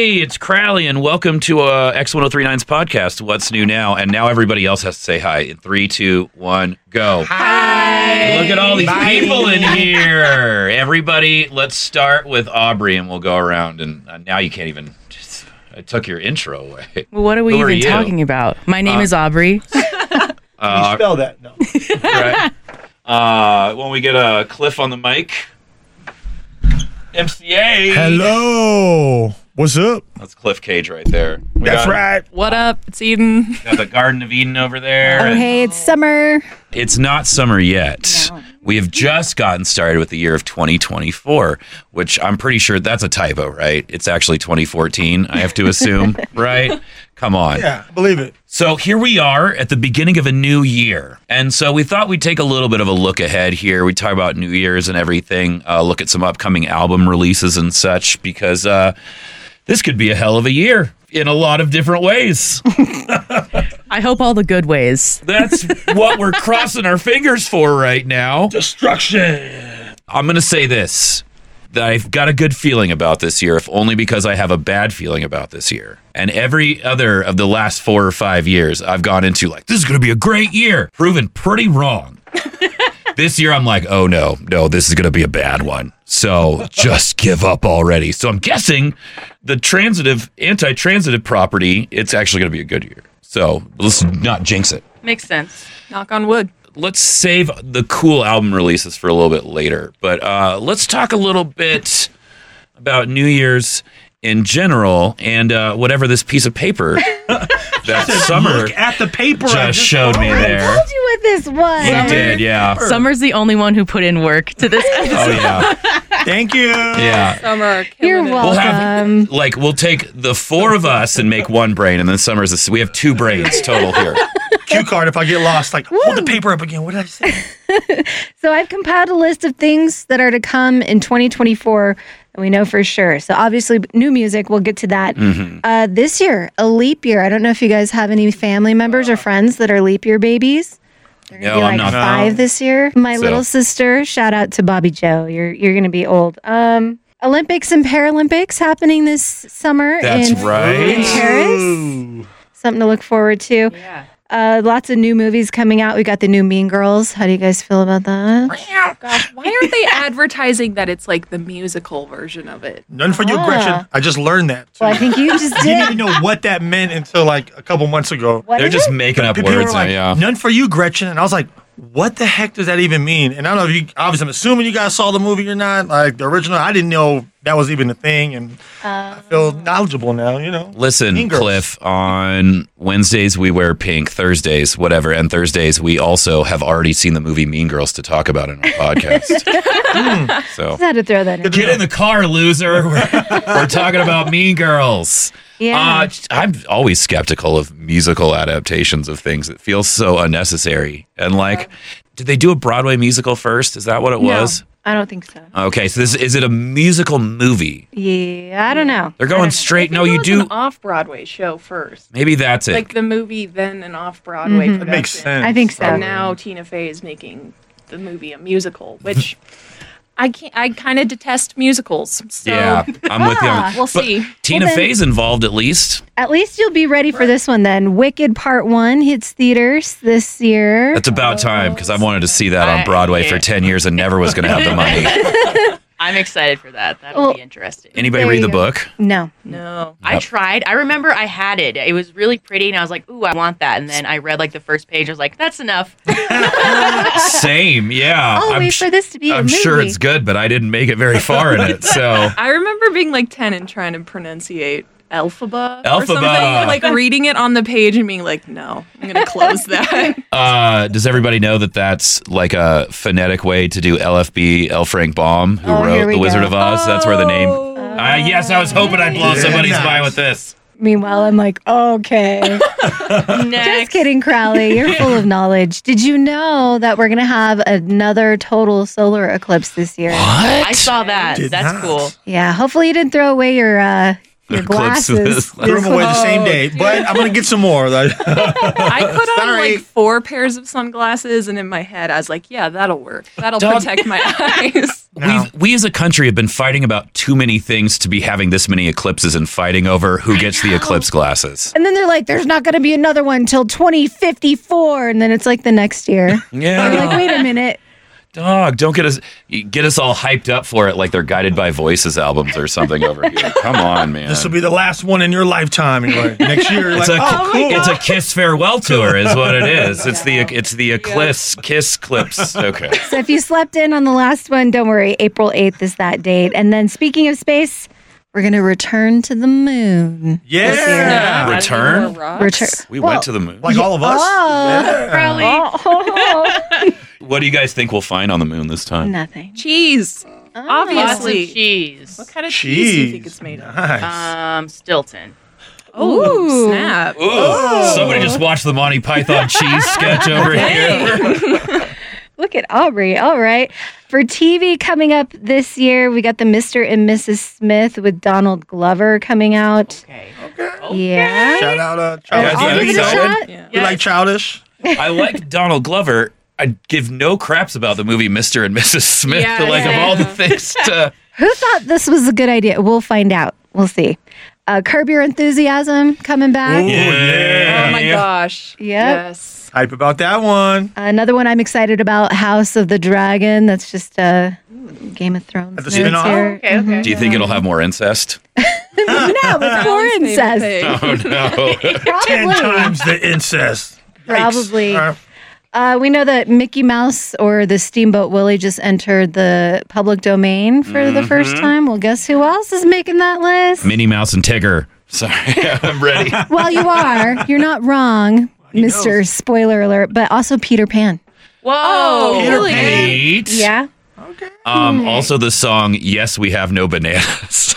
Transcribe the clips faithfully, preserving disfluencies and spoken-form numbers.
Hey, it's Crowley, and welcome to uh, X ten thirty-nine's podcast, What's New Now? And now everybody else has to say hi. In three, two, one, go. Hi. Look at all these Bye. people in here. Everybody, let's start with Aubrey, and we'll go around. And uh, now you can't even... Just, I took your intro away. Well, what are we Who are even you? talking about? My name Uh, is Aubrey. Uh, you spell that? No. right. Uh, when we get a Cliff on the mic... M C A. Hello. What's up? That's Cliff Cage right there. We That's got, right. What up? It's Eden. Got the Garden of Eden over there. Oh, and hey, it's summer. It's not summer yet. No. We have just gotten started with the year of twenty twenty-four, which I'm pretty sure that's a typo, right? It's actually twenty fourteen, I have to assume, right? Come on. Yeah, believe it. So here we are at the beginning of a new year. And so we thought we'd take a little bit of a look ahead here. We talk about New Year's and everything, uh, look at some upcoming album releases and such, because uh, this could be a hell of a year in a lot of different ways. I hope all the good ways. That's what we're crossing our fingers for right now. Destruction. I'm going to say this, that I've got a good feeling about this year, if only because I have a bad feeling about this year. And every other of the last four or five years, I've gone into like, this is going to be a great year. Proven pretty wrong. This year, I'm like, oh no, no, this is going to be a bad one. So just give up already. So I'm guessing the transitive, anti-transitive property, it's actually going to be a good year. So let's not jinx it. Makes sense. Knock on wood. Let's save the cool album releases for a little bit later. But uh, let's talk a little bit about New Year's in general and uh, whatever this piece of paper that Summer Look at the paper. I just showed me I there. told you what this was. You did, yeah. Summer's the only one who put in work to this episode. Oh, yeah. Thank you. Yeah. Summer. You're killing it. We'll welcome. have, like, we'll take the four of us and make one brain, and then Summer's, a, we have two brains total here. Cue card if I get lost. Like, hold the paper up again. What did I say? So I've compiled a list of things that are to come in twenty twenty-four that we know for sure. So obviously new music, we'll get to that. Mm-hmm. Uh, this year, a leap year. I don't know if you guys have any family members or friends that are leap year babies. They're gonna No, be I'm like not. five this year. My So- little sister, shout out to Bobby Joe. You're you're gonna be old. Um, Olympics and Paralympics happening this summer That's in, right. in Paris. Ooh. Something to look forward to. Yeah. Uh, lots of new movies coming out. We got the new Mean Girls. How do you guys feel about that? Gosh, why aren't they advertising that it's like the musical version of it? None for you, Ah. Gretchen. I just learned that. Too. Well, I think you just I didn't did. even know what that meant until like a couple months ago. What They're is just it? making up People were words now, like, yeah. none for you, Gretchen. And I was like, what the heck does that even mean? And I don't know if you, obviously, I'm assuming you guys saw the movie or not. Like the original, I didn't know that was even a thing. And I feel knowledgeable now, you know. Listen, Mean Girls. Cliff, on Wednesdays we wear pink, Thursdays, whatever, and Thursdays we also have already seen the movie Mean Girls to talk about in our podcast. So Just had to throw that in. get in the car, loser. We're, we're talking about Mean Girls. Yeah. Uh, I'm always skeptical of musical adaptations of things. It feels so unnecessary. And like, did they do a Broadway musical first? Is that what it was? No, I don't think so. Okay, so this is it a musical movie? Yeah, I don't know. They're going straight. No, you it was do. an off-Broadway show first. Maybe that's it. Like the movie, then an off-Broadway production. Makes sense. I think so. And now Tina Fey is making the movie a musical, which I can't. I kind of detest musicals. So Yeah, I'm with you. on that. We'll But see. Tina Well, then- Fey's involved at least. At least you'll be ready for this one then. Wicked Part One hits theaters this year. That's about time because I wanted to see that on I- Broadway for yeah. ten years and never was going to have the money. I'm excited for that. That'll Well, be interesting. Anybody There read you the go. book? No. No. I Yep. tried. I remember I had it. It was really pretty, and I was like, ooh, I want that. And then I read like the first page. I was like, that's enough. Same, yeah. I'll I'm wait sh- for this to be a I'm movie. sure it's good, but I didn't make it very far in it. So I remember being like ten and trying to pronunciate Elphaba, or Elphaba. something, like reading it on the page and being like, no, I'm gonna close that. Uh, does everybody know that that's like a phonetic way to do L F B, L. Frank Baum, who Oh, here wrote we The Wizard go. of Oz? That's where the name. Oh. Uh, yes, I was hoping I'd blow Yeah, somebody's nice. mind with this. Meanwhile, I'm like, okay. Just Next. kidding, Crowley. You're full of knowledge. Did you know that we're going to have another total solar eclipse this year? What? I saw that. Did That's not. cool. Yeah, hopefully you didn't throw away your uh, Your Eclipse glasses. Threw them away the same day, but I'm gonna get some more. Like, I put on Sorry. like four pairs of sunglasses, and in my head, I was like, "Yeah, that'll work. That'll Dog- protect my eyes." no. We we as a country have been fighting about too many things to be having this many eclipses and fighting over who gets the eclipse glasses. And then they're like, there's not going to be another one till twenty fifty-four. And then it's like the next year. Yeah. You're like, wait a minute. Dog, don't get us get us all hyped up for it like they're Guided by Voices albums or something over here. Come on, man. This will be the last one in your lifetime. And you're like, next year, you're It's like, a oh, cool. it's a Kiss farewell tour, is what it is. It's the it's the Eclipse Kiss clips. Okay. So if you slept in on the last one, don't worry. April eighth is that date. And then speaking of space, we're going to return to the moon. Yeah. Return? Return. We Well, went to the moon. Like all of us. Oh. Yeah. Probably. Oh. What do you guys think we'll find on the moon this time? Nothing. Cheese, Lots of obviously. cheese. What kind of cheese do you think Cheese. it's made of? Nice. Um, Stilton. Oh, Ooh. snap! Ooh, somebody just watched the Monty Python cheese sketch over here. Look at Aubrey. All right. For T V coming up this year, we got the Mister and Missus Smith with Donald Glover coming out. Okay. Yeah. Shout out, uh, Yeah, Childish. yeah, I'll give it a excited? shot. Yeah. You like Childish? I like Donald Glover. I give no craps about the movie Mister and Missus Smith. Yeah, like yeah. of all the things to. Who thought this was a good idea? We'll find out. We'll see. Uh, Curb Your Enthusiasm coming back. Ooh, Yeah. Oh my Yeah. gosh! Yep. Yes. Hype about that one. Another one I'm excited about, House of the Dragon. That's just uh, Game of Thrones. At the notes spin-off? here. Okay, okay. Do you think it'll have more incest? No, it's more Riley's favorite incest. thing. Oh no. Ten Probably. times the incest. Yikes. Probably. All right. Uh, we know that Mickey Mouse or the Steamboat Willie just entered the public domain for the first time. Well, guess who else is making that list? Minnie Mouse and Tigger. Sorry, I'm ready. Well, you are. You're not wrong, Mister knows? Spoiler alert, but also Peter Pan. Whoa. Oh, Peter really? Pan. Eight. Yeah. Um, also, the song "Yes, We Have No Bananas."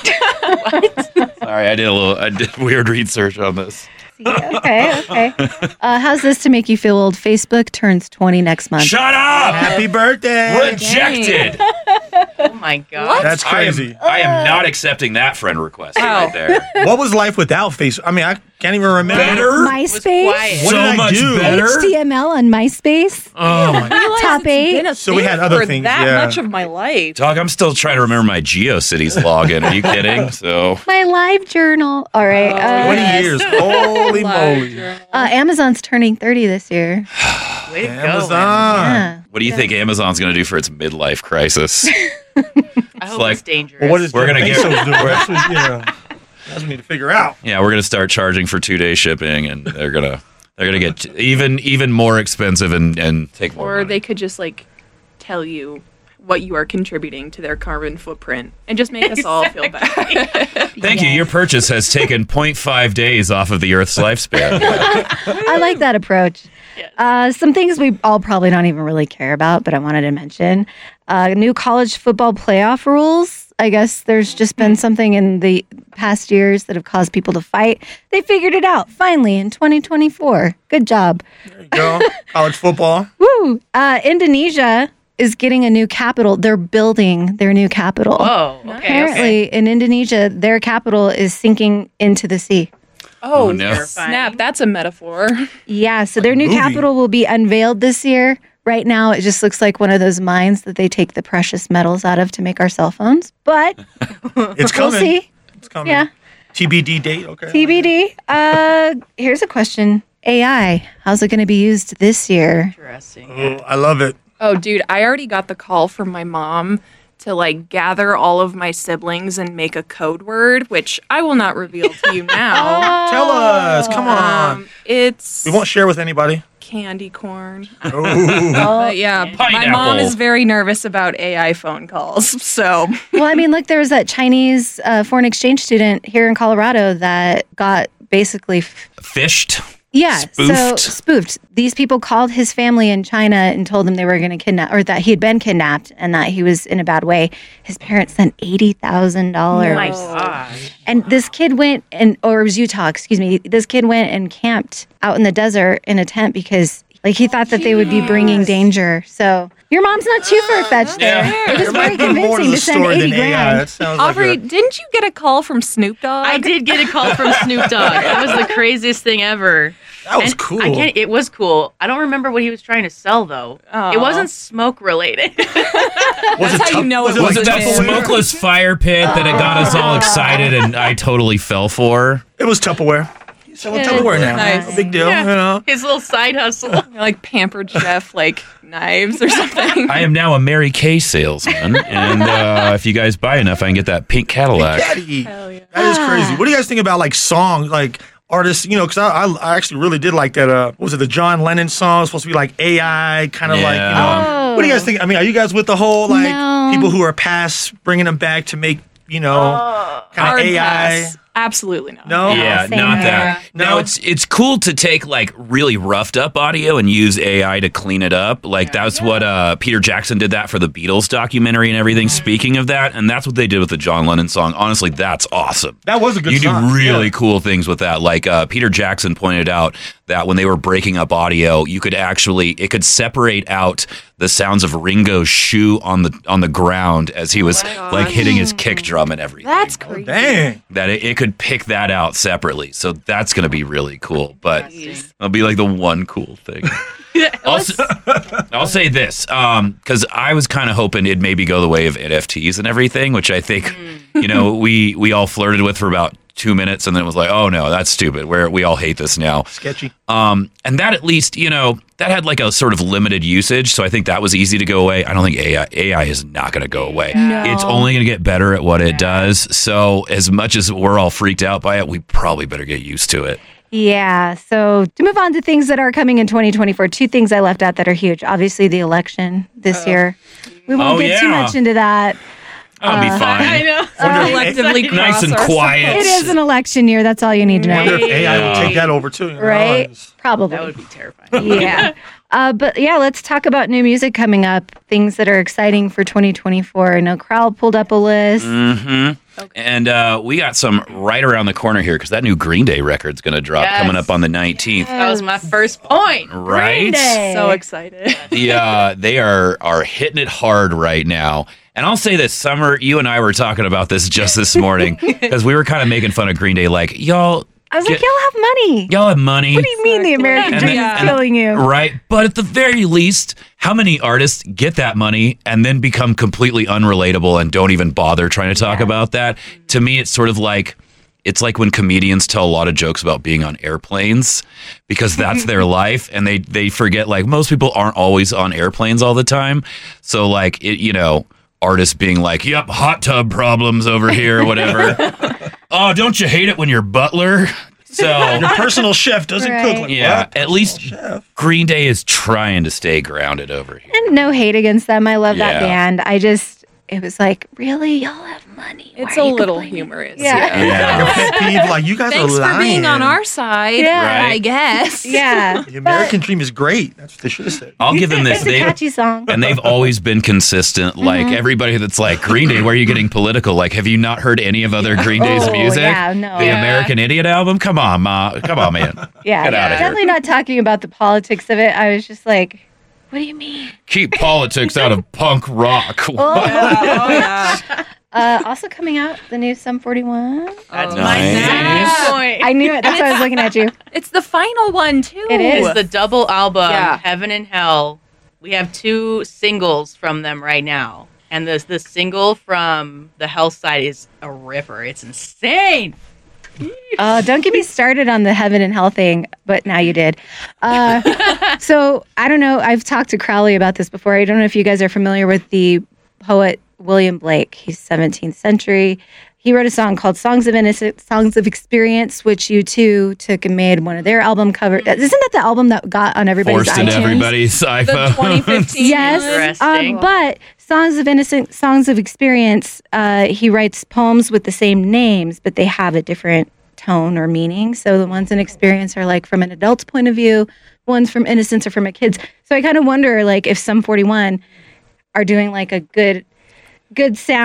Sorry, I did a little. I did weird research on this. Okay, okay. Uh, how's this to make you feel old? Facebook turns twenty next month. Shut up! Happy birthday. Rejected. Oh my god. That's crazy. I am, I am not accepting that friend request Oh. right there. What was life without Facebook? I mean, I can't even remember. Better? MySpace, quiet. What so did I much do? better. H T M L on MySpace. Oh my Realize Top it's eight. been a So we thing had other for things, that yeah. much of my life. dog! I'm still trying to remember my GeoCities login. Are you kidding? So My live journal. All right. Uh, twenty Yes. years. Holy moly. uh, Amazon's turning thirty this year. Way to go. Amazon. Yeah. what do you think Amazon's going to do for its midlife crisis? man. I hope like- it's dangerous. Well, what is We're Jeff gonna get- Bezos doing? That's what, yeah. That's what we need to figure out. Yeah, we're going to start charging for two day shipping, and they're gonna they're gonna get even even more expensive and and take more. Or money. they could just like tell you what you are contributing to their carbon footprint and just make us all feel bad. Thank you. Your purchase has taken zero point five days off of the Earth's lifespan. I like that approach. Uh, some things we all probably don't even really care about, but I wanted to mention. Uh, new college football playoff rules. I guess there's just been something in the past years that have caused people to fight. They figured it out finally in twenty twenty-four. Good job. There you go. College football. Woo! Uh, Indonesia is getting a new capital. They're building their new capital. Whoa. Okay. Apparently, in Indonesia, their capital is sinking into the sea. Oh, Oh, no. snap. That's a metaphor. Yeah, so their new movie. capital will be unveiled this year. Right now, it just looks like one of those mines that they take the precious metals out of to make our cell phones. But It's we'll coming. see. It's coming. Yeah. T B D date. Okay. T B D. Uh, here's a question. A I, how's it going to be used this year? Interesting. Oh, I love it. Oh, dude, I already got the call from my mom to like gather all of my siblings and make a code word, which I will not reveal to you now. Tell us. Come on. Um, it's We won't share with anybody. candy corn. Oh. But yeah, my Pineapple. mom is very nervous about A I phone calls. So Well, I mean, look, there was that Chinese uh, foreign exchange student here in Colorado that got basically f- Fished. Yeah, so Spoofed. spoofed. These people called his family in China and told them they were going to kidnap, or that he had been kidnapped and that he was in a bad way. His parents sent eighty thousand dollars. Oh my gosh. And this kid went and, or it was Utah, excuse me. This kid went and camped out in the desert in a tent because Like he thought that they would be bringing danger. So your mom's not too far fetched there. Yeah. It was There very might be more to convincing the to send story eighty than A I. grand. That sounds like Aubrey, a- didn't you get a call from Snoop Dogg? I did get a call from Snoop Dogg. That was the craziest thing ever. That was And cool. I can't, it was cool. I don't remember what he was trying to sell though. Oh. It wasn't smoke related. Was That's it how you tough- know was it it Was like it that Tupperware? smokeless fire pit that it got us all excited and I totally fell for? It was Tupperware. He's selling Yeah, Tupperware now. nice. No big deal. Yeah. You know. His little side hustle. like pampered chef, like knives or something. I am now a Mary Kay salesman, and uh, if you guys buy enough, I can get that pink Cadillac. Daddy. Hell yeah. That is crazy. What do you guys think about like songs, like artists? You know, because I, I I actually really did like that. Uh, what was it, the John Lennon song? It's supposed to be like A I, kind of like you know. Yeah. What do you guys think? I mean, are you guys with the whole like No. people who are past bringing them back to make you know kind Hard of A I? pass. Absolutely not. No. Yeah, same not here. that. No? No, it's it's cool to take like really roughed up audio and use A I to clean it up. Like that's what uh, Peter Jackson did that for the Beatles documentary and everything. Speaking of that, and that's what they did with the John Lennon song. Honestly, that's awesome. That was a good You song. do really Yeah. cool things with that. Like uh, Peter Jackson pointed out that when they were breaking up audio, you could actually it could separate out the sounds of Ringo's shoe on the on the ground as he was like hitting his kick drum and everything. That's crazy. Dang. that it, it could pick that out separately. So that's going to be really cool. But it'll be like the one cool thing. I'll, s- I'll say this because I was kind of hoping it'd maybe go the way of N F Ts and everything, which I think you know we we all flirted with for about two minutes, and then it was like, oh no, that's stupid. Where we all hate this now. Sketchy. Um, and that at least, you know, that had like a sort of limited usage. So I think that was easy to go away. I don't think A I, A I is not going to go away. No. It's only going to get better at what it does. So as much as we're all freaked out by it, we probably better get used to it. Yeah. So to move on to things that are coming in twenty twenty-four, two things I left out that are huge. Obviously, the election this year. We won't Oh, get too yeah. much into that. I'll be I fine. know. Collectively Nice and cross quiet. It is an election year. That's all you need to I wonder know. if A I will take that over too. you know? Right? It's- Probably. That would be terrifying. Yeah. Uh, but yeah, let's talk about new music coming up, things that are exciting for twenty twenty-four. I know Crowell pulled up a list. Mm-hmm. And uh, we got some right around the corner here because that new Green Day record's going to drop Yes. coming up on the nineteenth. That was my first point. Right? Green Day. So excited. the uh, they are are hitting it hard right now. And I'll say this, Summer, you and I were talking about this just this morning because we were kind of making fun of Green Day, like y'all. I was like, get- y'all have money. Y'all have money. What do you mean the American And dream then- is and- killing you? Right. But at the very least, how many artists get that money and then become completely unrelatable and don't even bother trying to talk about that? To me, it's sort of like it's like when comedians tell a lot of jokes about being on airplanes because that's their life and they they forget like most people aren't always on airplanes all the time. So like it, you know, artists being like, "Yep, hot tub problems over here," or whatever. Oh, don't you hate it when you're butler? So Your personal chef doesn't Right. cook like yeah, what? at least Green Day is trying to stay grounded over here. And no hate against them. I love that Yeah. band. I just, it was like, really? Y'all have money? Why It's are a you little complaining? humorous. Yeah. Yeah. Your pet peeve, like you guys Thanks are lying. for being on our side. Yeah. Right. I guess. Yeah. The American dream is great. That's what they should have said. I'll give them this. It's a They, catchy song. and they've always been consistent. Like everybody that's like Green Day, where are you getting political? Like, have you not heard any of other Green Day's Oh, music? yeah, no. The Yeah. American Idiot album? Come on, ma. Come on, man. Yeah. Get outta here. Definitely not talking about the politics of it. I was just like, what do you mean? Keep politics out of punk rock. Oh, yeah. Uh, also coming out, the new Sum forty-one. That's Oh, my Nice. second point. I knew it. That's why I was looking at you. It's the final one too. It is. It's the double album, Yeah. Heaven and Hell. We have two singles from them right now. And the, the single from the Hell side is a ripper. It's insane. Uh, don't get me started on the heaven and hell thing, but now you did. Uh, so I don't know. I've talked to Crowley about this before. I don't know if you guys are familiar with the poet William Blake. He's seventeenth century. He wrote a song called Songs of Innocence, Songs of Experience, which U two took and made one of their album covers. Isn't that the album that got on everybody's Forced into iTunes? everybody's The iPhone. twenty fifteen. Yes, Interesting. um, but Songs of Innocent, Songs of Experience, uh, he writes poems with the same names, but they have a different tone or meaning. So the ones in Experience are like from an adult's point of view, ones from Innocence are from a kid's. So I kind of wonder, like, if Sum forty-one are doing like a good, good sound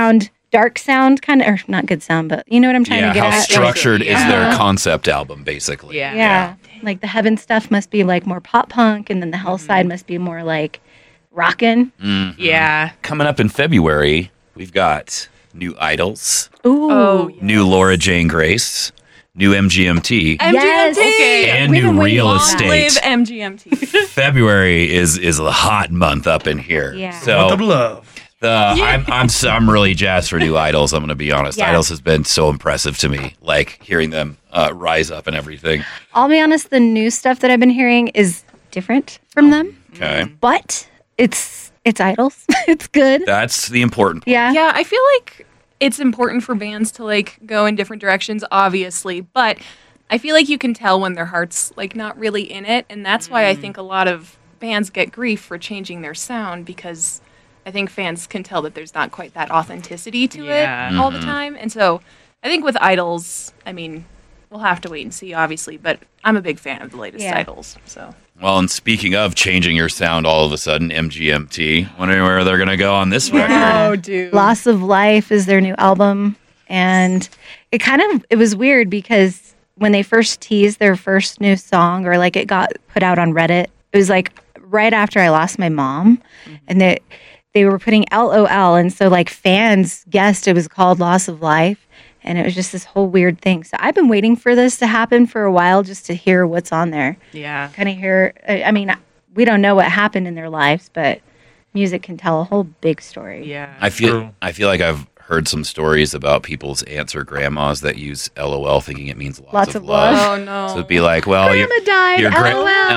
dark sound kind of, or not good sound, but you know what I'm trying Yeah, to get how at? structured is Yeah. their concept album, basically? Yeah. Yeah. Like the Heaven stuff must be like more pop punk, and then the Hell side must be more like rockin'. Mhm. Yeah. Coming up in February, we've got new Idols, Ooh. Oh, yeah. new Laura Jane Grace, new M G M T, Yes. Okay. and We've new been waiting real long Long estate. live M G M T. February is is a hot month up in here. Yeah. Month So of love. the I'm I'm so, I'm really jazzed for new Idols. I'm going to be honest. Yeah. Idols has been so impressive to me. Like hearing them uh, rise up and everything. I'll be honest, the new stuff that I've been hearing is different from them, Okay, but it's it's Idols. It's good. that's the important. Part. Yeah. Yeah, I feel like it's important for bands to like go in different directions, obviously, but I feel like you can tell when their heart's like not really in it, and that's why I think a lot of bands get grief for changing their sound because I think fans can tell that there's not quite that authenticity to Yeah. it all the Mhm. time. And so I think with Idols, I mean, we'll have to wait and see, obviously, but I'm a big fan of the latest Yeah. Idols. So Well, and speaking of changing your sound, all of a sudden, M G M T. Wondering where they're going to go on this Yeah. record. Oh, dude. Loss of Life is their new album, and it kind of it was weird because when they first teased their first new song, or like it got put out on Reddit, it was like right after I lost my mom, and they they were putting L O L, and so like fans guessed it was called Loss of Life, and it was just this whole weird thing. So I've been waiting for this to happen for a while just to hear what's on there, Yeah. kind of hear. I I mean, we don't know what happened in their lives, but music can tell a whole big story. Yeah. I feel True. I feel like I've heard some stories about people's aunts or grandmas that use L O L thinking it means lots, Lots of, of love. love. Oh, no. So it'd be like, well, you Grandma died. your gra-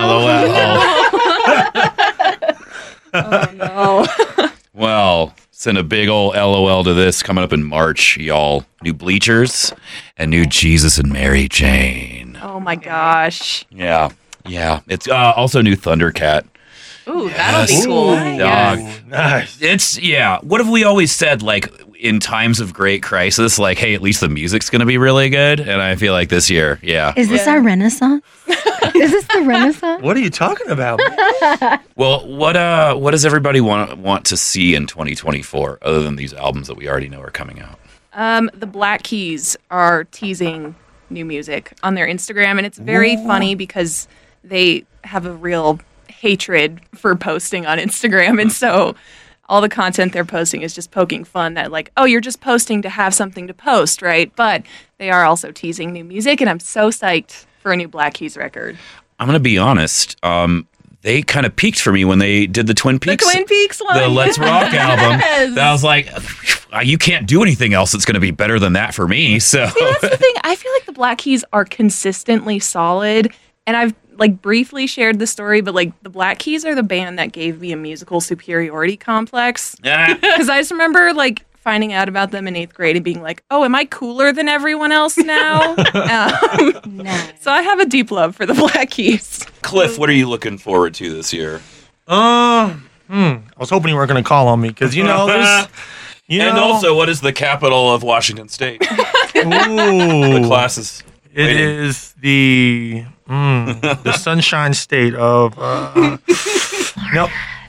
LOL. LOL. Oh, no. Well, send a big old L O L to this coming up in March, y'all. New Bleachers and new Jesus and Mary Jane. Oh, my gosh. Yeah, yeah. It's uh, also new Thundercat. Ooh, that'll Yes. be cool. Dog. Yes. Nice. It's yeah. What have we always said? Like in times of great crisis, like hey, at least the music's gonna be really good. And I feel like this year, yeah. Is this Yeah. our Renaissance? Is this the Renaissance? What are you talking about? Well, what uh, what does everybody want want to see in twenty twenty-four other than these albums that we already know are coming out? Um, the Black Keys are teasing new music on their Instagram, and it's very funny because they have a real hatred for posting on Instagram, and so all the content they're posting is just poking fun that like, oh, you're just posting to have something to post, right? But they are also teasing new music, and I'm so psyched for a new Black Keys record. I'm gonna be honest. Um, they kind of peaked for me when they did the Twin The Peaks, Twin Peaks one, the Let's Rock album. Yes. That was like, uh, you can't do anything else that's gonna be better than that for me. So See, that's the thing. I feel like the Black Keys are consistently solid, and I've like briefly shared the story, but like the Black Keys are the band that gave me a musical superiority complex Ah, because I just remember like finding out about them in eighth grade and being like, "Oh, am I cooler than everyone else now?" um, No. so I have a deep love for the Black Keys. Cliff, what are you looking forward to this year? Uh, hmm. I was hoping you weren't going to call on me because you know there's. You And know, also, what is the capital of Washington State? ooh, The classes. It waiting. is the mm, the Sunshine State of. Uh, nope.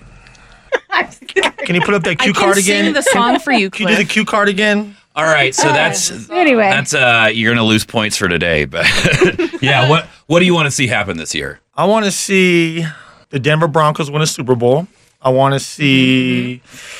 Can you put up that I cue can card sing again? the song for you, Can you do the Cliff. cue card again? All right, so that's Anyway, that's uh you're gonna lose points for today, but yeah. What what do you want to see happen this year? I want to see the Denver Broncos win a Super Bowl. I want to see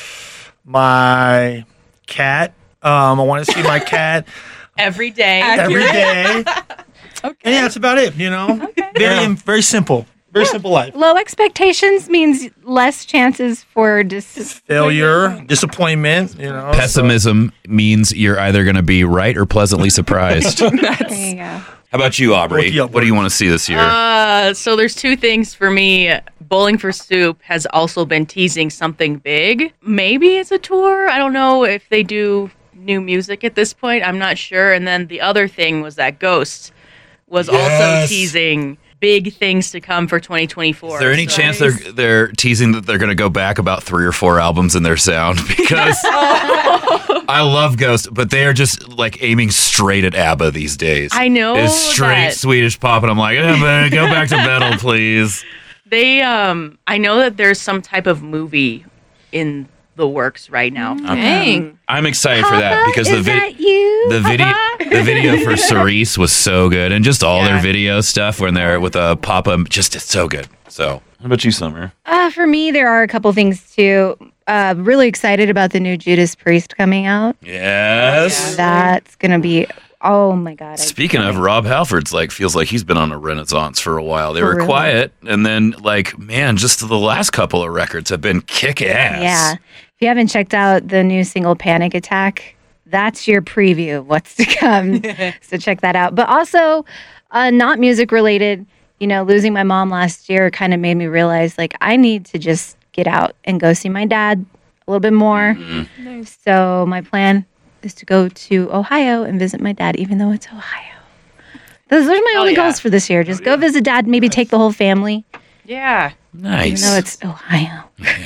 my cat. Um, I want to see my cat Every day. every day. Okay. And yeah, that's about it. You know, very very simple, very simple life. low expectations means less chances for dis- Failure, disappointment. You know, Pessimism means you're either gonna be right or pleasantly surprised. How There you go. about you, Aubrey? Look you up, What do you want to see this year? Uh, so there's two things for me. Bowling for Soup has also been teasing something big. Maybe it's a tour. I don't know if they do new music at this point. I'm not sure. And then the other thing was that Ghost was also Yes. teasing big things to come for twenty twenty-four. Is there any So- chance they're they're teasing that they're gonna go back about three or four albums in their sound? Because I love Ghost, but they are just like aiming straight at ABBA these days. I know It's straight that. Swedish pop, and I'm like, eh, man, go back to metal, please. They, um, I know that there's some type of movie in the works right now. Dang. I'm excited for that because the Is video. that you? The video, the video for Cerise was so good, and just all Yeah. their video stuff when they're with a Papa, just it's so good. So, how about you, Summer? Uh, for me, there are a couple things too. Uh, really excited about the new Judas Priest coming out. Yes. That's gonna be. Oh my god! I- Speaking of, Rob Halford's like feels like he's been on a renaissance for a while. They For were real. quiet, and then like man, just the last couple of records have been kick ass. Yeah. If you haven't checked out the new single Panic Attack, that's your preview of what's to come. So check that out. But also, uh, not music related, you know, losing my mom last year kind of made me realize like I need to just get out and go see my dad a little bit more. Nice. So my plan is to go to Ohio and visit my dad, even though it's Ohio. Those are my Oh, only yeah. goals for this year. Just go visit dad, maybe take the whole family, Yeah. Nice. even though it's Ohio.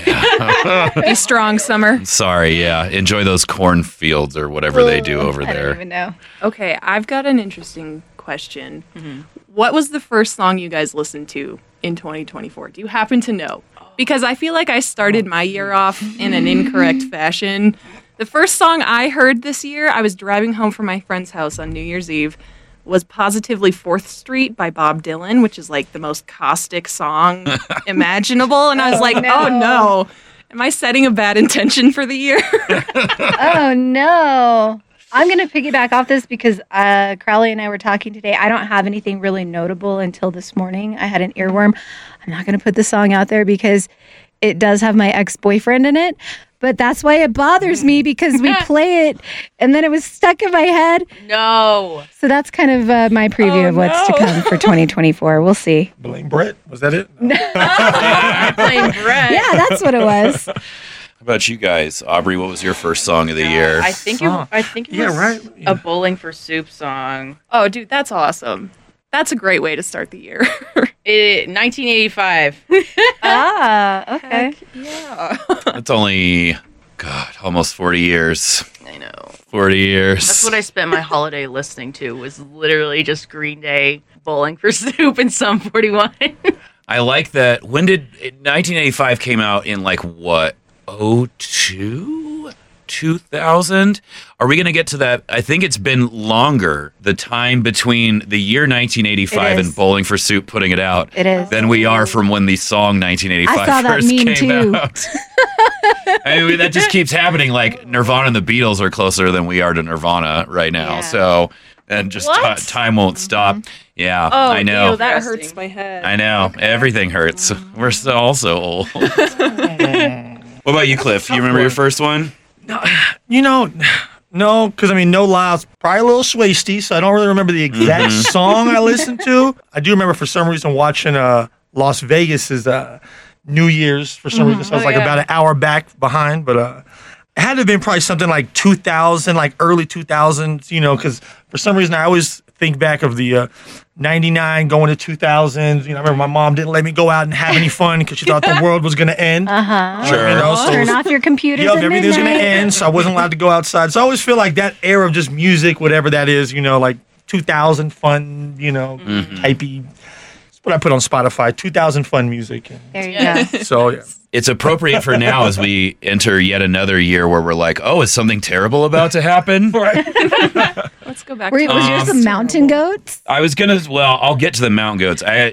Be strong, Summer. Sorry, yeah. Enjoy those cornfields or whatever they do over I don't there. even know. Okay, I've got an interesting question. What was the first song you guys listened to in twenty twenty-four? Do you happen to know? Because I feel like I started my year off in an incorrect fashion. The first song I heard this year, I was driving home from my friend's house on New Year's Eve, was Positively Fourth Street by Bob Dylan, which is like the most caustic song imaginable. And I was like, oh no, am I setting a bad intention for the year? Oh no. I'm going to piggyback off this because uh, Crowley and I were talking today. I don't have anything really notable until this morning. I had an earworm. I'm not going to put the song out there because it does have my ex-boyfriend in it. But that's why it bothers me because we play it and then it was stuck in my head. No. So that's kind of uh, my preview Oh, of what's no. to come for twenty twenty-four. We'll see. Blame Brett. Was that it? I'm playing Brett. Yeah, that's what it was. How about you guys? Aubrey, what was your first song of the year? I think it, Song. I think it Yeah, was right. Yeah. a Bowling for Soup song. Oh, dude, that's awesome. That's a great way to start the year. It, nineteen eighty-five. Ah, okay. Yeah. It's only, God, almost forty years. I know. forty years. That's what I spent my holiday listening to. Was literally just Green Day, Bowling for Soup, and Sum forty-one. I like that. When did nineteen eighty-five came out in like what? oh two? two thousand? Are we going to get to that? I think it's been longer, the time between the year nineteen eighty-five It is. and Bowling for Soup putting it out It is. than we are from when the song nineteen eighty-five I saw that first meme, came too. out. I mean, that just keeps happening. Like Nirvana and the Beatles are closer than we are to Nirvana right now. Yeah. So, and just What? ti- time won't stop. Yeah, Oh, I know. ew, that Interesting. hurts my head. I know. Everything hurts. We're so also old. What about you, Cliff? You remember your first one? You know, no, because I mean, no lies. Probably a little swasty, so I don't really remember the exact Mm-hmm. song I listened to. I do remember for some reason watching uh, Las Vegas's uh, New Year's for some reason. So I was Oh, like yeah. about an hour back behind, but uh, it had to have been probably something like two thousand, like early two thousands, you know, because for some reason I always think back of the uh, ninety-nine going to two thousands. You know, I remember my mom didn't let me go out and have any fun because she thought the world was going to end. Uh-huh. Sure. You know, so it Turn was- off your computers Yep, at everything's gonna midnight. end, so I wasn't allowed to go outside. So I always feel like that era of just music, whatever that is, you know, like two thousand fun, you know, typey. That's what I put on Spotify. two thousand fun music. There you go. So yeah, It's appropriate for now as we enter yet another year where we're like, oh, is something terrible about to happen? right. Let's go back Were, to was yours the Um, mountain goats? I was gonna. Well, I'll get to the mountain goats. I,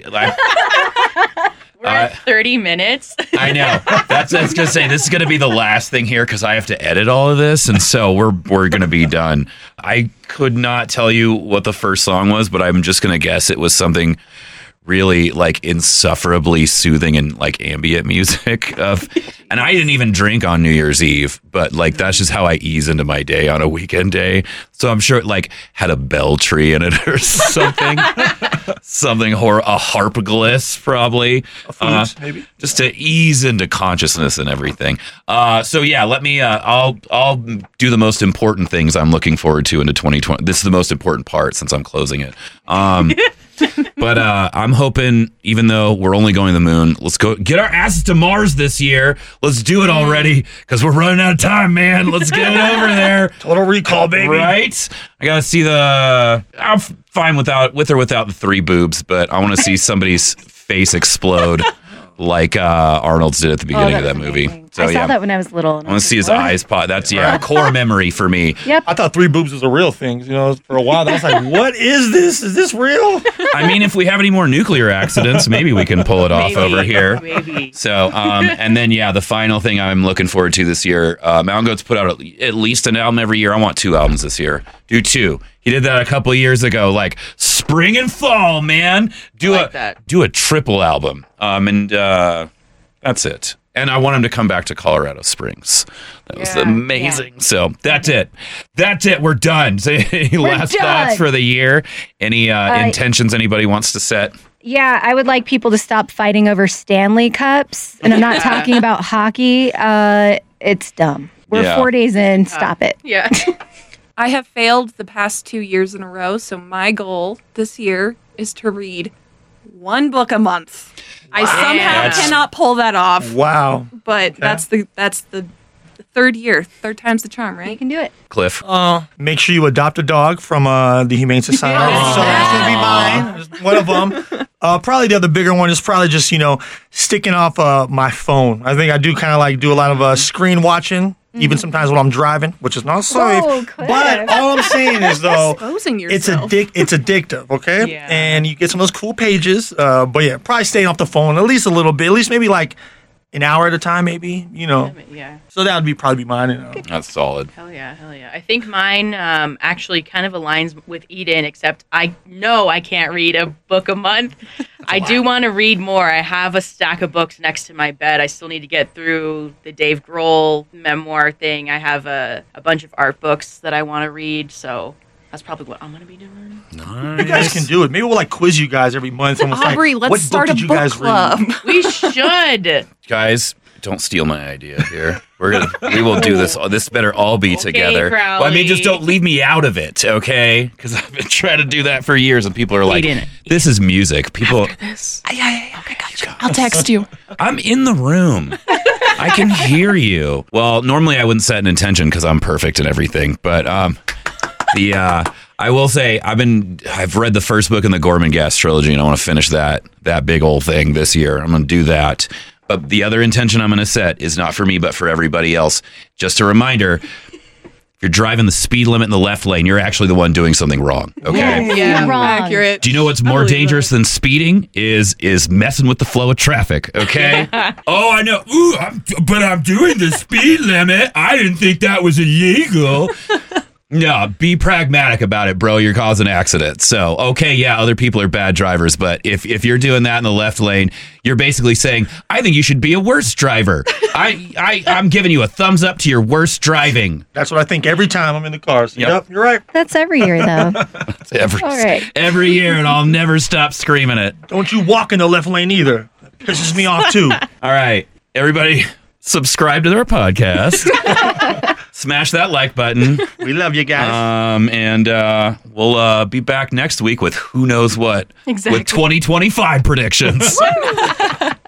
I, We're at thirty minutes. I know. That's that's gonna say this is gonna be the last thing here because I have to edit all of this, and so we're we're gonna be done. I could not tell you what the first song was, but I'm just gonna guess it was something really like insufferably soothing and like ambient music of and I didn't even drink on New Year's Eve, but like that's just how I ease into my day on a weekend day. So I'm sure it like had a bell tree in it or something. Something hor a harp gliss probably. Uh, Flutes, maybe. just to ease into consciousness and everything. Uh, so yeah, let me. Uh, I'll I'll do the most important things I'm looking forward to into twenty twenty. This is the most important part since I'm closing it. Um, but uh, I'm hoping, even though we're only going to the moon, let's go get our asses to Mars this year. Let's do it already because we're running out of time, man. Let's get it over there. Total Recall, baby. Right? I gotta see the. I'm f- fine without with or without the three boobs, but I want to see somebody's face explode like uh, Arnold's did at the beginning of that that's movie. amazing. So I saw yeah, that when I was little. and I want was to see his like, what? eyes pop. That's yeah, core memory for me. Yep. I thought three boobs was a real thing. You know, for a while I was like, "What is this? Is this real?" I mean, if we have any more nuclear accidents, maybe we can pull it off Maybe, over here. Maybe. So, um, and then yeah, the final thing I'm looking forward to this year. Uh, Mountain Goat's put out at, at least an album every year. I want two albums this year. Do two. He did that a couple of years ago, like spring and fall, man. Do I like a that. do a triple album. Um, and uh, that's it. And I want him to come back to Colorado Springs. That was Yeah, amazing. So that's it. That's it. We're done. So any last done. thoughts for the year? Any uh, Uh, intentions anybody wants to set? Yeah, I would like people to stop fighting over Stanley Cups. And I'm not talking about hockey. Uh, it's dumb. We're Yeah. four days in. Stop it. Yeah. I have failed the past two years in a row, so my goal this year is to read one book a month. I somehow That's- cannot pull that off, Wow. but that's the that's the, the third year. Third time's the charm, You right? can do it. Cliff. Uh, make sure you adopt a dog from uh, the Humane Society. Yes. So that's gonna be mine. It's one of them. Uh, probably the other bigger one is probably just you know sticking off uh, my phone. I think I do kind of like do a lot of uh, screen watching, even sometimes when I'm driving, which is not safe. Whoa, Cliff. But all I'm saying is though, Exposing it's yourself. addic- it's addictive. Okay, Yeah. and you get some of those cool pages. Uh, but yeah, probably staying off the phone at least a little bit, at least maybe like an hour at a time, maybe. You know, Yeah. so that would be probably be mine. You know. That's solid. Hell yeah, hell yeah. I think mine um, actually kind of aligns with Eden, except I know I can't read a book a month. I do want to read more. I have a stack of books next to my bed. I still need to get through the Dave Grohl memoir thing. I have a, a bunch of art books that I want to read, so that's probably what I'm going to be doing. You guys can do it. Maybe we'll like quiz you guys every month. And we'll Aubrey, like, let's what start book a did you book guys club. read? We should. Guys, don't steal my idea here. We're gonna we will do this. This better all be together. Well, I mean, just don't leave me out of it, okay? Because I've been trying to do that for years, and people are like, in it. "This is music." People, This. Yeah, yeah, yeah. Okay, gotcha. I'll text you. I'm in the room. I can hear you. Well, normally I wouldn't set an intention because I'm perfect and everything, but um, the uh, I will say I've been I've read the first book in the Gorman Gas trilogy, and I want to finish that that big old thing this year. I'm going to do that. But the other intention I'm going to set is not for me, but for everybody else. Just a reminder: if you're driving the speed limit in the left lane, you're actually the one doing something wrong. Okay. Yeah, Wrong. accurate. Do you know what's more believe dangerous than speeding is is messing with the flow of traffic? Okay. Oh, I know. Ooh, I'm, but I'm doing the speed limit. I didn't think that was illegal. No, be pragmatic about it, bro. You're causing accidents. So, okay, yeah, other people are bad drivers, but if, if you're doing that in the left lane, you're basically saying, I think you should be a worse driver. I, I, I'm giving you a thumbs up to your worst driving. That's what I think every time I'm in the car. So, Yep. yep. You're right. That's every year, though. Every, All right. every year, and I'll never stop screaming it. Don't you walk in the left lane either. That pisses me off too. All right, everybody, subscribe to our podcast. Smash that like button. We love you guys. Um, and uh, we'll uh, be back next week with who knows what. Exactly. With twenty twenty-five predictions.